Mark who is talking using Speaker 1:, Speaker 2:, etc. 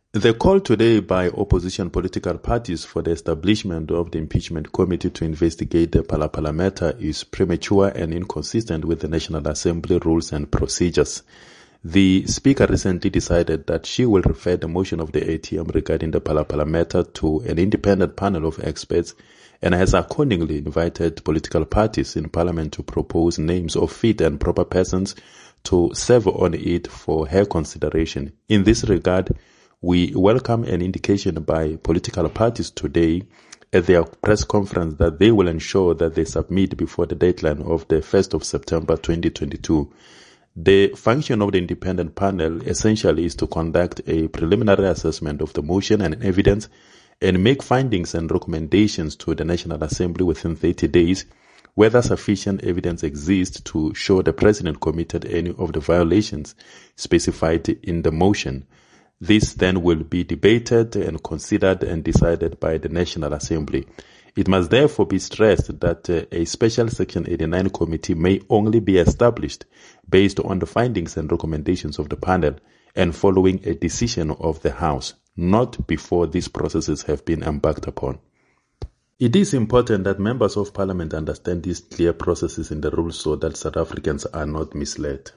Speaker 1: The call today by opposition political parties for the establishment of the impeachment committee to investigate the Phala matter is premature and inconsistent with the National Assembly rules and procedures. The Speaker recently decided that she will refer the motion of the ATM regarding the Phala matter to an independent panel of experts and has accordingly invited political parties in Parliament to propose names of fit and proper persons to serve on it for her consideration. In this regard, we welcome an indication by political parties today at their press conference that they will ensure that they submit before the deadline of the 1st of September 2022. The function of the independent panel essentially is to conduct a preliminary assessment of the motion and evidence and make findings and recommendations to the National Assembly within 30 days whether sufficient evidence exists to show the President committed any of the violations specified in the motion. This then will be debated and considered and decided by the National Assembly. It must therefore be stressed that a special Section 89 committee may only be established based on the findings and recommendations of the panel and following a decision of the House, not before these processes have been embarked upon. It is important that members of Parliament understand these clear processes in the rules so that South Africans are not misled.